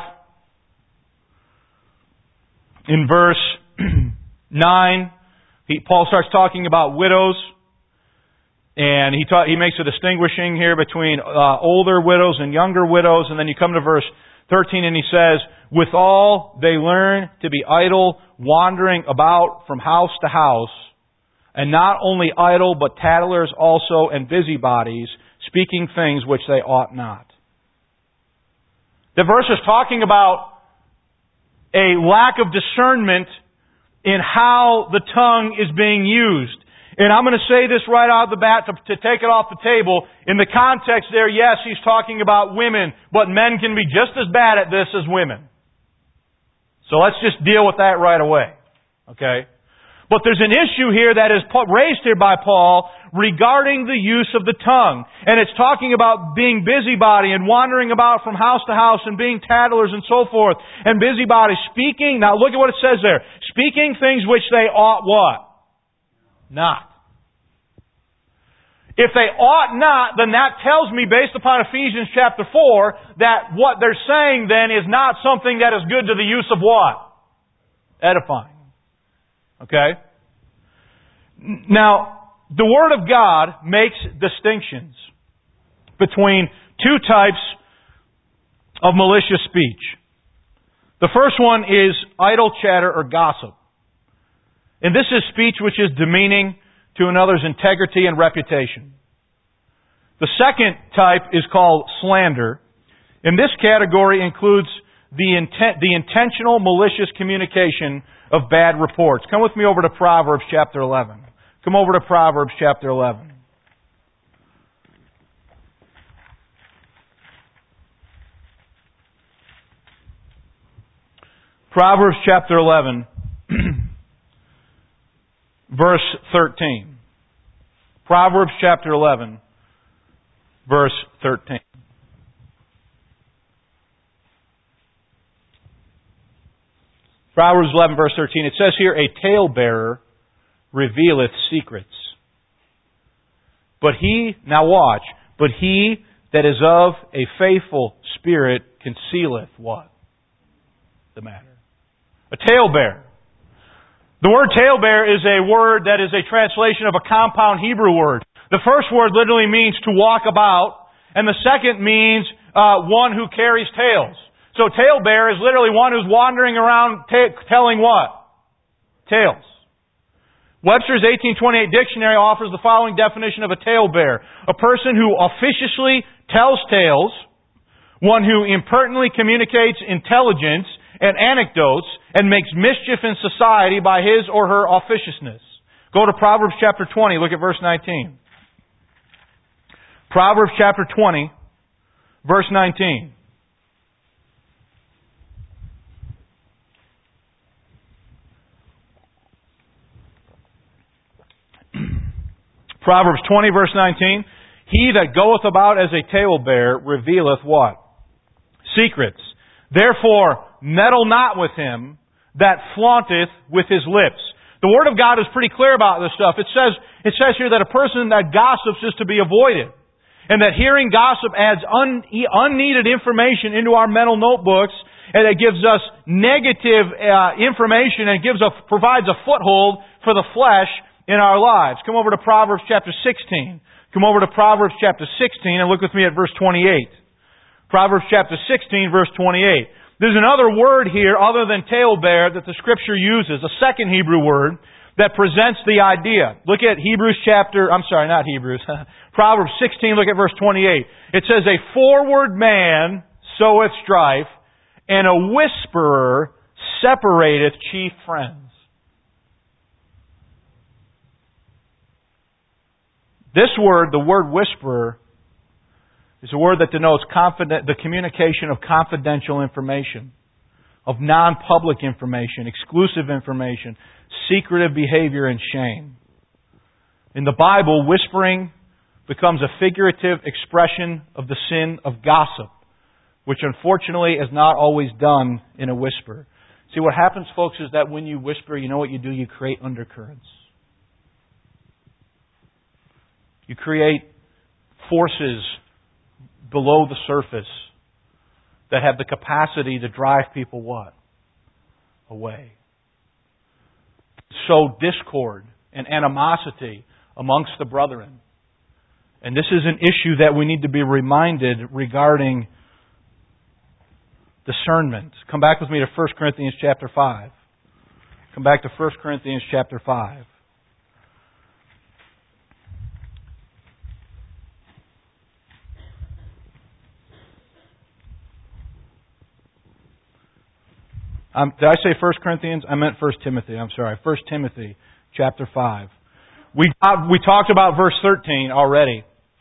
in verse nine, he, Paul starts talking about widows, and he ta- he makes a distinguishing here between uh, older widows and younger widows, and then you come to verse thirteen and he says, withal they learn to be idle, wandering about from house to house, and not only idle, but tattlers also, and busybodies, speaking things which they ought not. The verse is talking about a lack of discernment in how the tongue is being used. And I'm going to say this right out of the bat to, to take it off the table. In the context there, yes, he's talking about women, but men can be just as bad at this as women. So let's just deal with that right away. Okay? But there's an issue here that is raised here by Paul regarding the use of the tongue. And it's talking about being busybody and wandering about from house to house and being tattlers and so forth. And busybody speaking, now look at what it says there. Speaking things which they ought what? Not. If they ought not, then that tells me, based upon Ephesians chapter four, that what they're saying then is not something that is good to the use of what? Edifying. Okay? Now, the Word of God makes distinctions between two types of malicious speech. The first one is idle chatter or gossip. And this is speech which is demeaning to another's integrity and reputation. The second type is called slander. And this category includes the intent, the intentional malicious communication of bad reports. Come with me over to Proverbs chapter eleven. Come over to Proverbs chapter eleven. Proverbs chapter eleven, verse thirteen. Proverbs chapter eleven, verse thirteen. Proverbs eleven, verse thirteen. It says here, a talebearer revealeth secrets. But he, now watch, but he that is of a faithful spirit concealeth what? The matter. A talebearer. The word talebearer is a word that is a translation of a compound Hebrew word. The first word literally means to walk about, and the second means uh, one who carries tales. So talebearer is literally one who's wandering around t- telling what? Tales. Webster's eighteen twenty-eight dictionary offers the following definition of a talebearer. A person who officiously tells tales, one who impertinently communicates intelligence and anecdotes and makes mischief in society by his or her officiousness. Go to Proverbs chapter twenty, look at verse nineteen. Proverbs chapter twenty, verse nineteen. Proverbs twenty, verse nineteen. He that goeth about as a talebearer revealeth what? Secrets. Therefore, meddle not with him that flaunteth with his lips. The Word of God is pretty clear about this stuff. It says, it says here that a person that gossips is to be avoided. And that hearing gossip adds un, unneeded information into our mental notebooks, and it gives us negative uh, information and gives a, provides a foothold for the flesh in our lives. Come over to Proverbs chapter sixteen. Come over to Proverbs chapter sixteen and look with me at verse twenty-eight. Proverbs chapter sixteen, verse twenty-eight. There's another word here other than talebearer that the Scripture uses, a second Hebrew word that presents the idea. Look at Hebrews chapter, I'm sorry, not Hebrews, Proverbs sixteen, look at verse twenty-eight. It says, a forward man soweth strife, and a whisperer separateth chief friends. This word, the word whisperer, is a word that denotes confident, the communication of confidential information, of non-public information, exclusive information, secretive behavior, and shame. In the Bible, whispering becomes a figurative expression of the sin of gossip, which unfortunately is not always done in a whisper. See, what happens, folks, is that when you whisper, you know what you do? You create undercurrents. You create forces below the surface that have the capacity to drive people what? Away. Sow discord and animosity amongst the brethren. And this is an issue that we need to be reminded regarding discernment. Come back with me to First Corinthians chapter five. Come back to First Corinthians chapter five. Um, did I say First Corinthians? I meant First Timothy. I'm sorry. First Timothy chapter five. We, uh, we talked about verse thirteen already.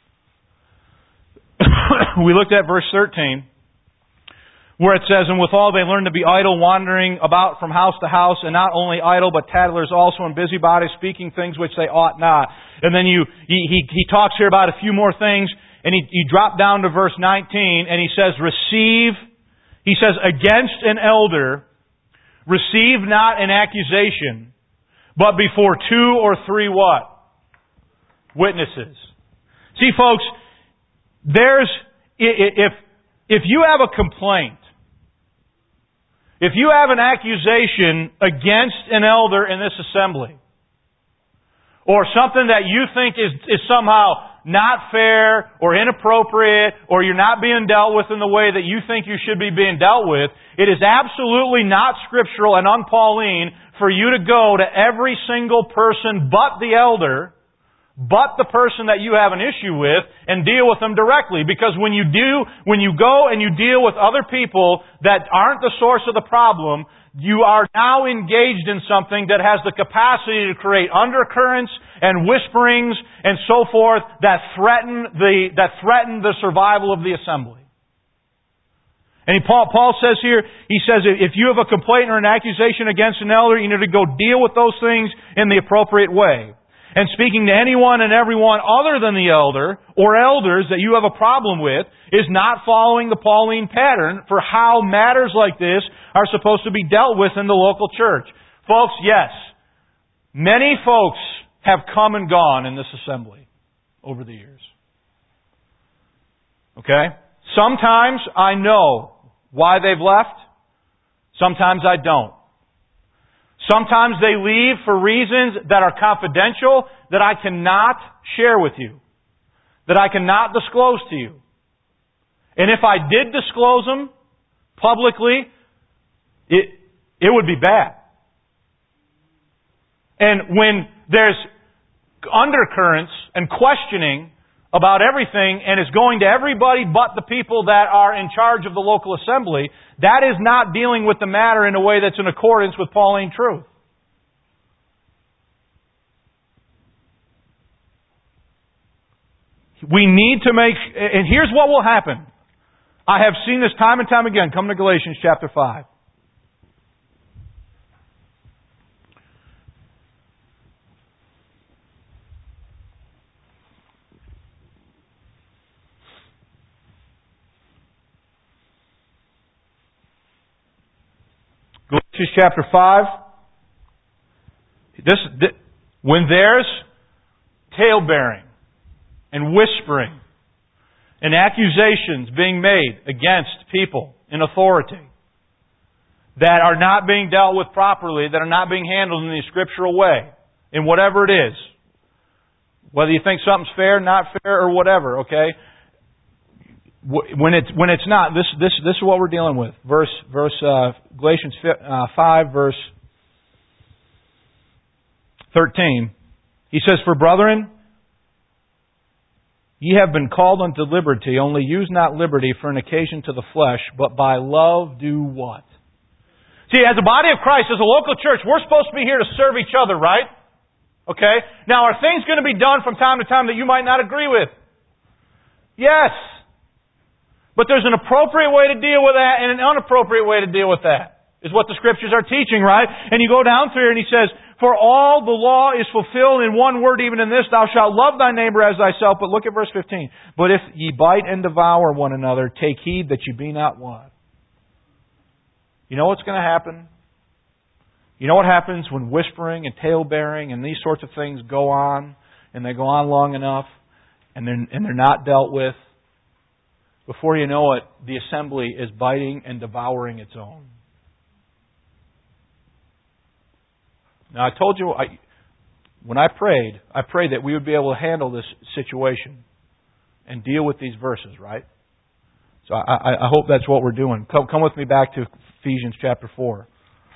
We looked at verse thirteen, where it says, and withal they learn to be idle, wandering about from house to house, and not only idle, but tattlers also, and busybodies, speaking things which they ought not. And then you he, he, he talks here about a few more things, and he, he dropped down to verse nineteen, and he says, receive, he says, against an elder, receive not an accusation, but before two or three what? Witnesses. See, folks, there's, if, if you have a complaint, if you have an accusation against an elder in this assembly, or something that you think is, is somehow not fair or inappropriate, or you're not being dealt with in the way that you think you should be being dealt with, it is absolutely not scriptural and un-Pauline for you to go to every single person but the elder, but the person that you have an issue with, and deal with them directly. Because when you do, when you go and you deal with other people that aren't the source of the problem, you are now engaged in something that has the capacity to create undercurrents and whisperings and so forth that threaten the that threaten the survival of the assembly. And he, Paul, Paul says here, he says, if you have a complaint or an accusation against an elder, you need to go deal with those things in the appropriate way. And speaking to anyone and everyone other than the elder or elders that you have a problem with is not following the Pauline pattern for how matters like this are supposed to be dealt with in the local church. Folks, yes, many folks have come and gone in this assembly over the years. Okay? Sometimes I know why they've left. Sometimes I don't. Sometimes they leave for reasons that are confidential that I cannot share with you, that I cannot disclose to you. And if I did disclose them publicly, it, it would be bad. And when there's undercurrents and questioning about everything and is going to everybody but the people that are in charge of the local assembly, that is not dealing with the matter in a way that's in accordance with Pauline truth. We need to make, and here's what will happen. I have seen this time and time again. Come to Galatians chapter five. Galatians chapter five. This, this when there's tale-bearing and whispering and accusations being made against people in authority that are not being dealt with properly, that are not being handled in the scriptural way, in whatever it is, whether you think something's fair, not fair, or whatever, okay? When it's when it's not, this this this is what we're dealing with. Verse verse uh, Galatians five, verse thirteen. He says, "For brethren, ye have been called unto liberty, only use not liberty for an occasion to the flesh, but by love do what?" See, as a body of Christ, as a local church, we're supposed to be here to serve each other, right? Okay? Now, are things going to be done from time to time that you might not agree with? Yes. But there's an appropriate way to deal with that and an inappropriate way to deal with that, is what the Scriptures are teaching, right? And you go down through here and he says, "For all the law is fulfilled in one word, even in this, thou shalt love thy neighbor as thyself." But look at verse fifteen. "But if ye bite and devour one another, take heed that ye be not what?" You know what's going to happen? You know what happens when whispering and tale-bearing and these sorts of things go on, and they go on long enough, and they're, and they're not dealt with? Before you know it, the assembly is biting and devouring its own. Now, I told you, I, when I prayed, I prayed that we would be able to handle this situation and deal with these verses, right? So I, I, I hope that's what we're doing. Come, come with me back to Ephesians chapter four.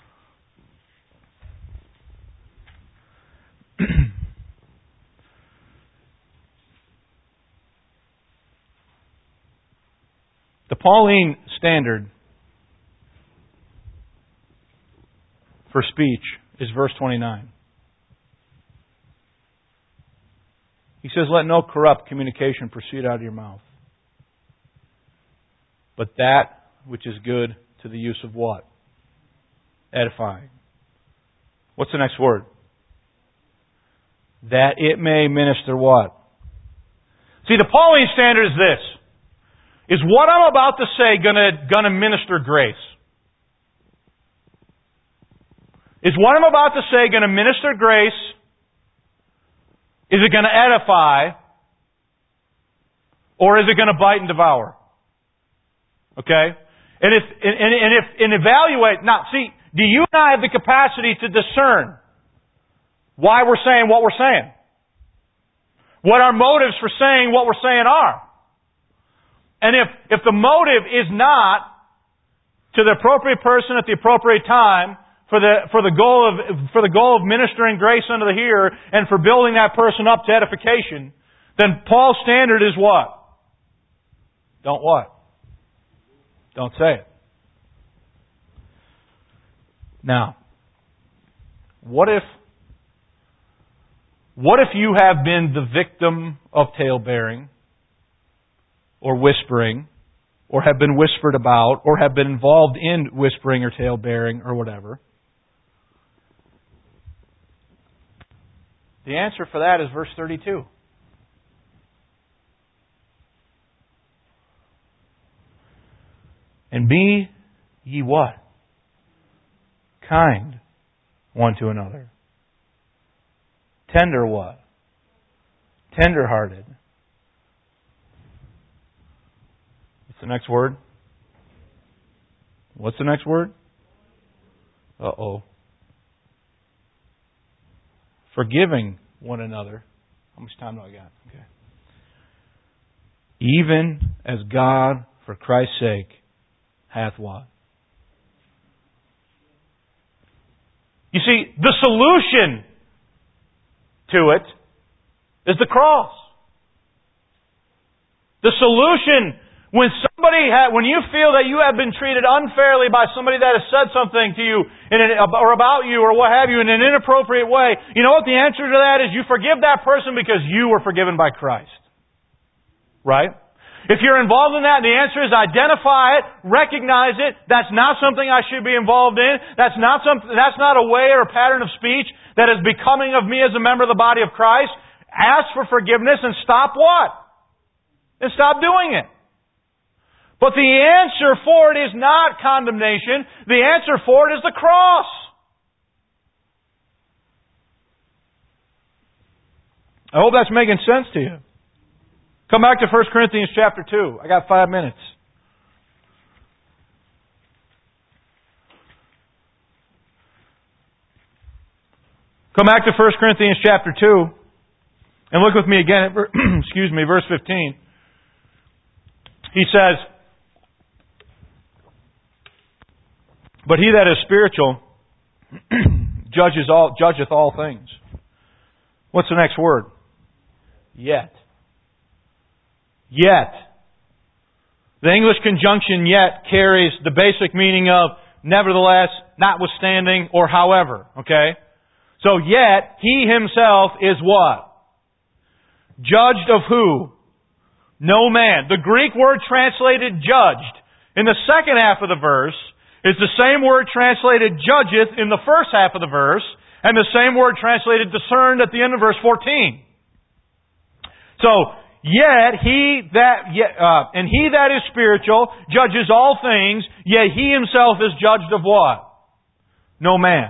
The Pauline standard for speech is verse twenty-nine. He says, "Let no corrupt communication proceed out of your mouth, but that which is good to the use of" what? Edifying. What's the next word? "That it may minister" what? See, the Pauline standard is this. Is what I'm about to say gonna, gonna minister grace? Is what I'm about to say gonna minister grace? Is it gonna edify? Or is it gonna bite and devour? Okay? And if, and, and if, and evaluate, now see, do you and I have the capacity to discern why we're saying what we're saying? What our motives for saying what we're saying are? And if, if the motive is not to the appropriate person at the appropriate time for the, for the goal of, for the goal of ministering grace unto the hearer and for building that person up to edification, then Paul's standard is what? Don't what? Don't say it. Now, what if, what if you have been the victim of tale-bearing, or whispering, or have been whispered about, or have been involved in whispering or tale-bearing, or whatever? The answer for that is verse thirty-two. "And be ye what? Kind one to another. Tender what? Tender-hearted." What's the next word? What's the next word? Uh-oh. "Forgiving one another." How much time do I got? Okay. "Even as God, for Christ's sake, hath what?" You see, the solution to it is the cross. The solution, when somebody ha- when you feel that you have been treated unfairly by somebody that has said something to you in an, or about you or what have you in an inappropriate way, you know what the answer to that is? You forgive that person because you were forgiven by Christ. Right? If you're involved in that, the answer is identify it, recognize it. That's not something I should be involved in. That's not something, that's not a way or a pattern of speech that is becoming of me as a member of the body of Christ. Ask for forgiveness and stop what? And stop doing it. But the answer for it is not condemnation. The answer for it is the cross. I hope that's making sense to you. Come back to First Corinthians chapter two. I got five minutes. Come back to First Corinthians chapter two. And look with me again at, excuse me, verse fifteen. He says, "But he that is spiritual judges all, judgeth all things." What's the next word? Yet. Yet. The English conjunction yet carries the basic meaning of nevertheless, notwithstanding, or however. Okay? So yet, he himself is what? Judged of who? No man. The Greek word translated judged in the second half of the verse is the same word translated judgeth in the first half of the verse, and the same word translated discerned at the end of verse fourteen. So, yet he that, yet, uh, and he that is spiritual judges all things, yet he himself is judged of what? No man.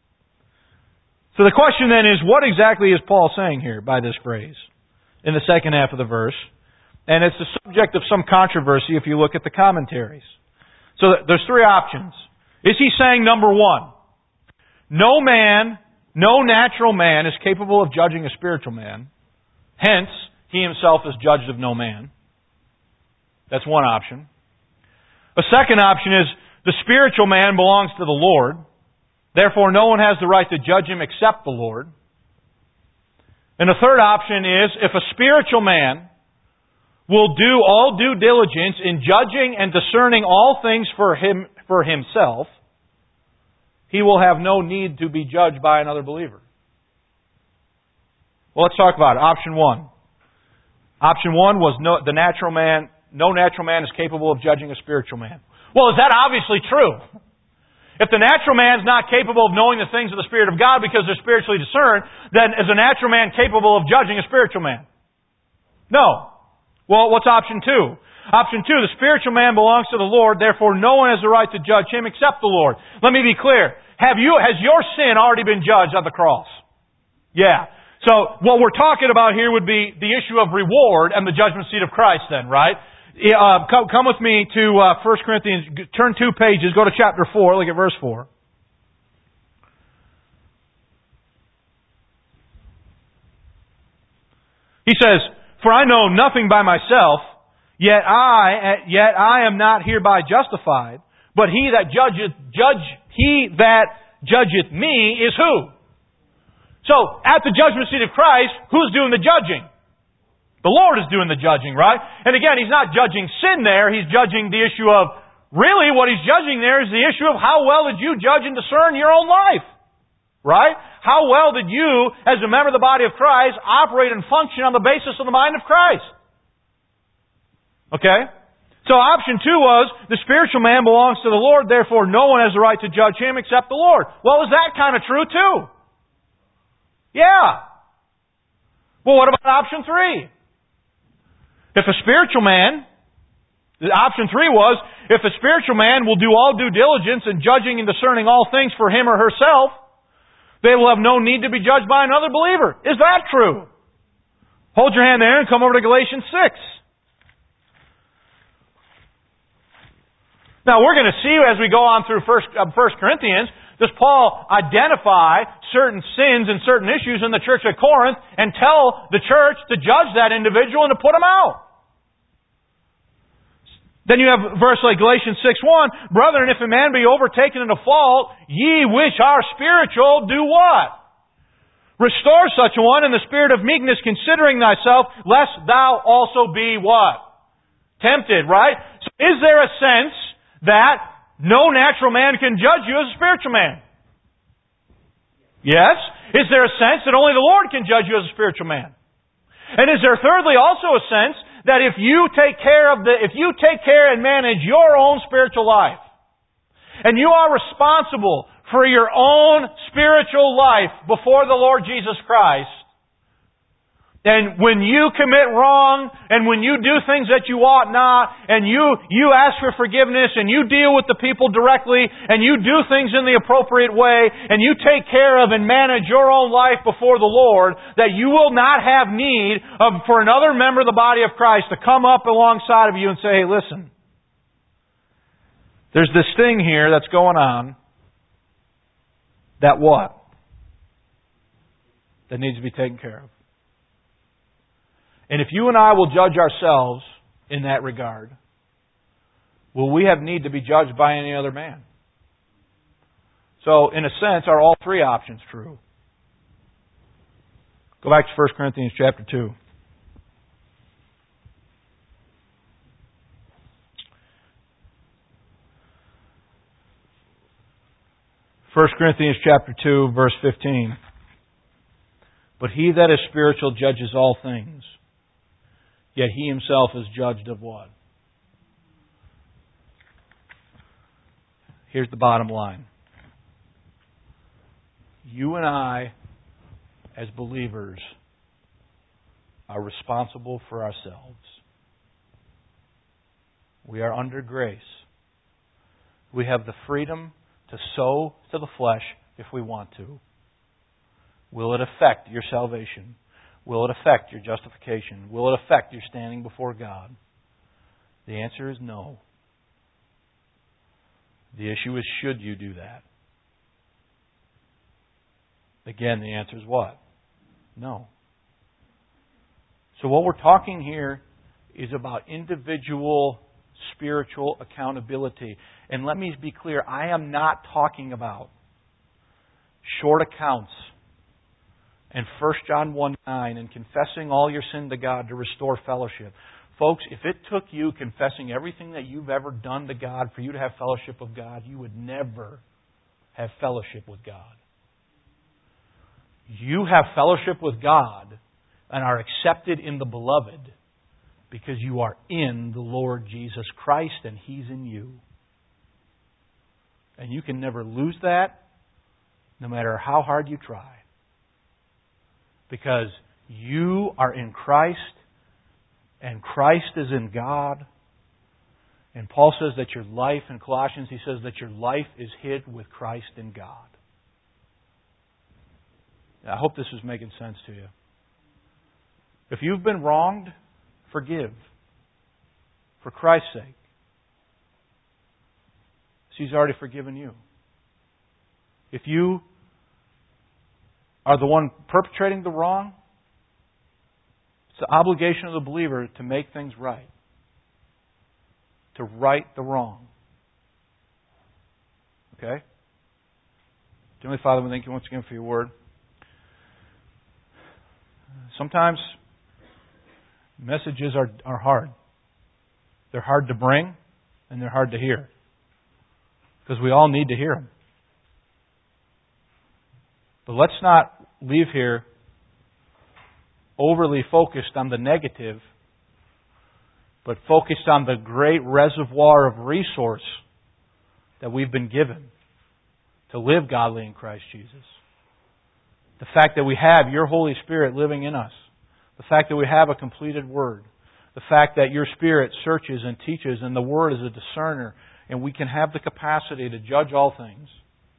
So the question then is, what exactly is Paul saying here by this phrase in the second half of the verse? And it's the subject of some controversy if you look at the commentaries. So there's three options. Is he saying, number one, no man, no natural man is capable of judging a spiritual man. Hence, he himself is judged of no man. That's one option. A second option is the spiritual man belongs to the Lord. Therefore, no one has the right to judge him except the Lord. And the third option is if a spiritual man will do all due diligence in judging and discerning all things for him for himself, he will have no need to be judged by another believer. Well, let's talk about it. Option one. Option one was no, the natural man, no natural man is capable of judging a spiritual man. Well, is that obviously true? If the natural man is not capable of knowing the things of the Spirit of God because they're spiritually discerned, then is a natural man capable of judging a spiritual man? No. Well, what's option two? Option two, the spiritual man belongs to the Lord, therefore no one has the right to judge him except the Lord. Let me be clear. Have you, has your sin already been judged on the cross? Yeah. So, what we're talking about here would be the issue of reward and the judgment seat of Christ then, right? Uh, come, come with me to uh, First Corinthians, turn two pages, go to chapter four, look at verse four. He says, "For I know nothing by myself, yet I yet I am not hereby justified. But he that judgeth judge he that judgeth me is who?" So at the judgment seat of Christ, who's doing the judging? The Lord is doing the judging, right? And again, He's not judging sin there. He's judging the issue of, really what He's judging there is the issue of how well did you judge and discern your own life? Right? How well did you, as a member of the body of Christ, operate and function on the basis of the mind of Christ? Okay? So option two was, the spiritual man belongs to the Lord, therefore no one has the right to judge him except the Lord. Well, is that kind of true too? Yeah. Well, what about option three? If a spiritual man, option three was, if a spiritual man will do all due diligence in judging and discerning all things for him or herself, they will have no need to be judged by another believer. Is that true? Hold your hand there and come over to Galatians six. Now, we're going to see as we go on through First, uh, First Corinthians, does Paul identify certain sins and certain issues in the church at Corinth and tell the church to judge that individual and to put him out? Then you have a verse like Galatians six one, "Brethren, if a man be overtaken in a fault, ye which are spiritual, do what? Restore such a one in the spirit of meekness, considering thyself, lest thou also be" what? Tempted, right? So is there a sense that no natural man can judge you as a spiritual man? Yes. Is there a sense that only the Lord can judge you as a spiritual man? And is there thirdly also a sense that if you take care of the, if you take care and manage your own spiritual life, and you are responsible for your own spiritual life before the Lord Jesus Christ, and when you commit wrong, and when you do things that you ought not, and you, you ask for forgiveness, and you deal with the people directly, and you do things in the appropriate way, and you take care of and manage your own life before the Lord, that you will not have need of, for another member of the body of Christ to come up alongside of you and say, hey, listen, there's this thing here that's going on that what? That needs to be taken care of. And if you and I will judge ourselves in that regard, will we have need to be judged by any other man? So, in a sense, are all three options true? Go back to First Corinthians chapter two. First Corinthians chapter two, verse fifteen. But he that is spiritual judges all things, yet he himself is judged of what? Here's the bottom line. You and I, as believers, are responsible for ourselves. We are under grace. We have the freedom to sow to the flesh if we want to. Will it affect your salvation? Will it affect your justification? Will it affect your standing before God? The answer is no. The issue is, should you do that? Again, the answer is what? No. So what we're talking here is about individual spiritual accountability. And let me be clear, I am not talking about short accounts and First John one nine and confessing all your sin to God to restore fellowship. Folks, if it took you confessing everything that you've ever done to God for you to have fellowship with God, you would never have fellowship with God. You have fellowship with God and are accepted in the Beloved because you are in the Lord Jesus Christ and He's in you. And you can never lose that, no matter how hard you try. Because you are in Christ, and Christ is in God. And Paul says that your life, in Colossians, he says that your life is hid with Christ in God. I hope this is making sense to you. If you've been wronged, forgive. For Christ's sake. He's already forgiven you. If you are the one perpetrating the wrong, it's the obligation of the believer to make things right. To right the wrong. Okay? Heavenly Father, we thank you once again for your word. Sometimes messages are, are hard. They're hard to bring and they're hard to hear. Because we all need to hear them. But let's not leave here overly focused on the negative, but focused on the great reservoir of resource that we've been given to live godly in Christ Jesus. The fact that we have your Holy Spirit living in us. The fact that we have a completed Word. The fact that your Spirit searches and teaches and the Word is a discerner and we can have the capacity to judge all things.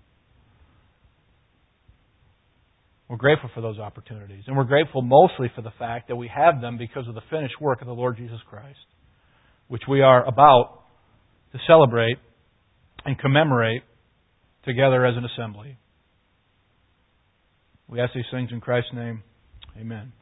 We're grateful for those opportunities. And we're grateful mostly for the fact that we have them because of the finished work of the Lord Jesus Christ, which we are about to celebrate and commemorate together as an assembly. We ask these things in Christ's name. Amen.